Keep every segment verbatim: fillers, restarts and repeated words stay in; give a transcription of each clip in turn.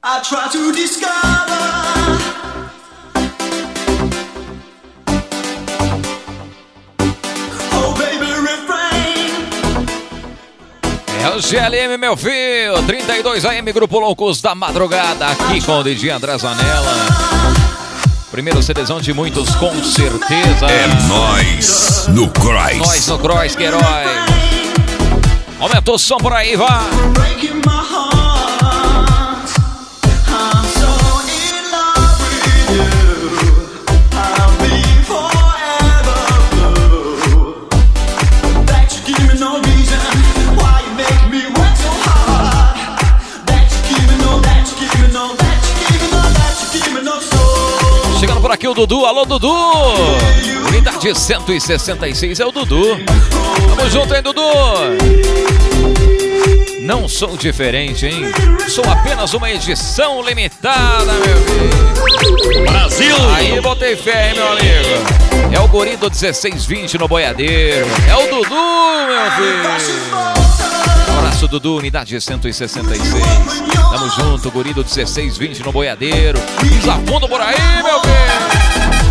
I try to discover. Oh baby, refrain. É o G L M, meu filho. trinta e dois A M, Grupo Loucos da Madrugada, aqui com o D J André Zanella. Primeiro CDzão de muitos, com certeza. É nós no Cross. Nós no Cross, que herói. Aumenta o som por aí, vá. Chegando por aqui o Dudu, alô Dudu. Unidade cento e sessenta e seis é o Dudu. Tamo junto, hein, Dudu? Não sou diferente, hein? Sou apenas uma edição limitada, meu filho. Brasil! Aí botei fé, hein, meu amigo? É o Guri do dezesseis vinte no Boiadeiro. É o Dudu, meu filho. Abraço, Dudu, unidade cento e sessenta e seis. Tamo junto, Guri do dezesseis vinte no Boiadeiro. Pisa fundo por aí, meu filho.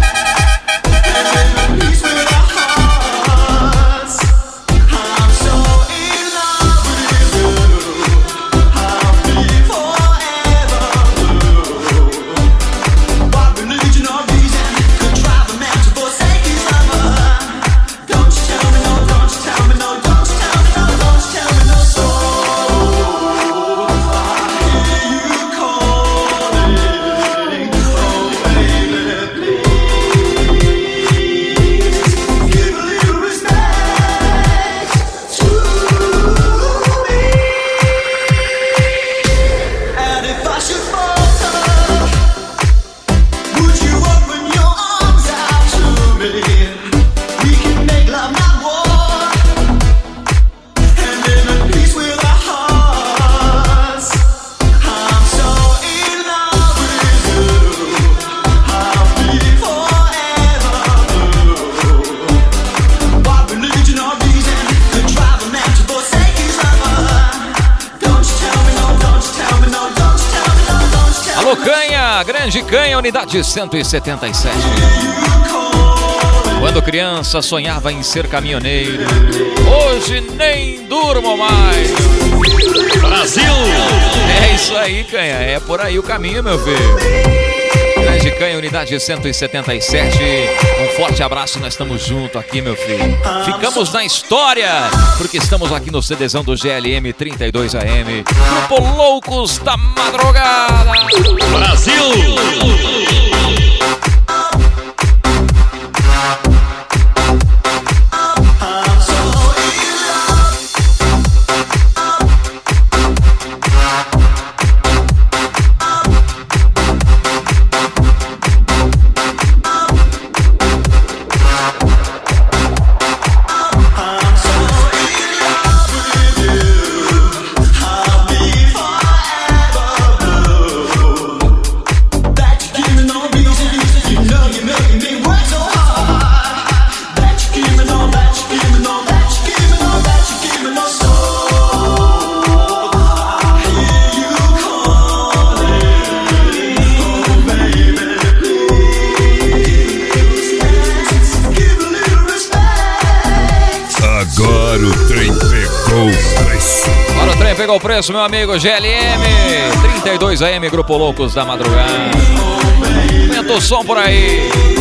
Grande Canha, unidade cento e setenta e sete. Quando criança sonhava em ser caminhoneiro, hoje nem durmo mais. Brasil! É isso aí, Canha, é por aí o caminho, meu filho. Grande Canha, unidade cento e setenta e sete. Um forte abraço, nós estamos juntos aqui, meu filho. Ficamos na história, porque estamos aqui no CDzão do G L M trinta e dois A M. Grupo Loucos da Madrugada. Brasil! Pegou o preço, meu amigo. G L M trinta e dois A M, Grupo Loucos da Madrugada. Aumenta o som por aí.